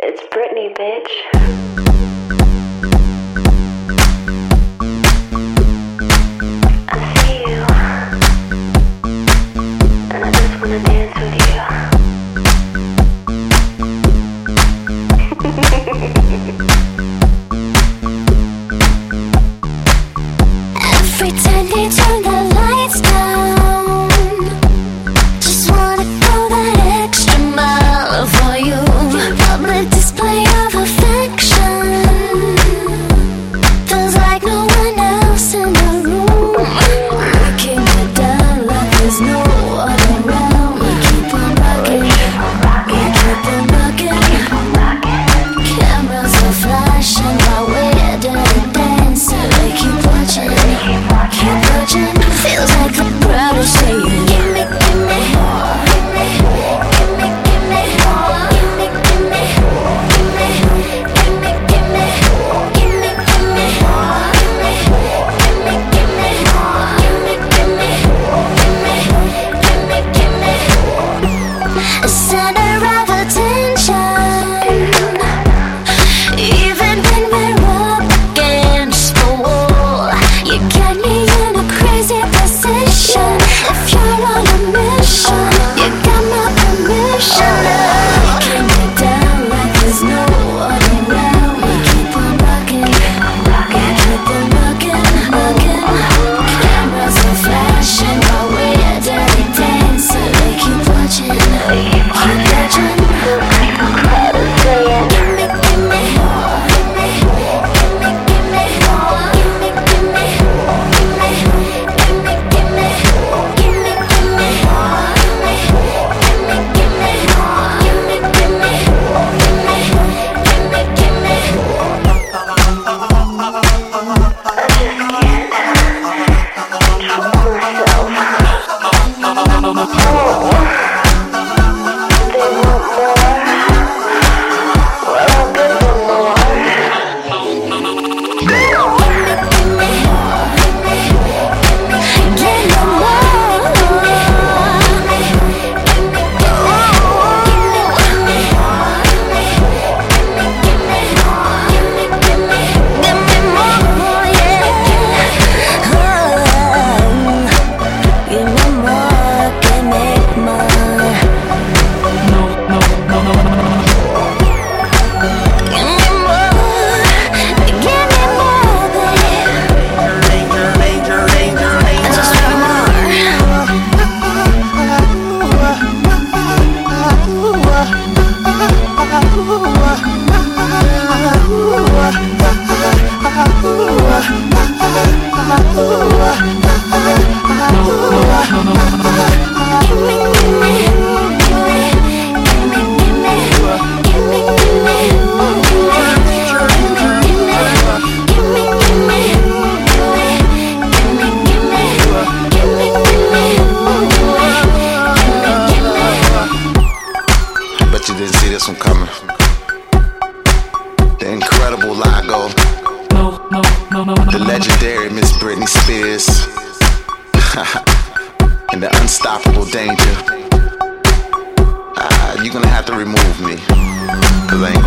It's Britney, bitch. I see you, and I just wanna dance with you. Every time they turn the lights down, just wanna go that extra mile for you. Public display of affection feels like no one else in the room. Breaking it down like there's no one around. We keep on rocking, we keep on rocking. Cameras are flashing while we're dirty dancing. We keep watching, keep watching. Feels like the crowd is saying, give me, give me, give me, give me, give me, give me, give me, give me, give me, give me, give me, give me, give me, give me, a center of attention. Even when we're up against the wall, you got me in a crazy position. If you're on a mission, you got my permission. Breaking it down like there's no one around. We keep on rocking, we keep on rocking, rocking. Cameras are flashing while we're dirty dancing. We keep watching, keep watching. Give me, give me, You didn't see this one coming. The incredible Lago, the legendary Miss Britney Spears, and the unstoppable Danger. You're gonna have to remove me, 'cause I ain't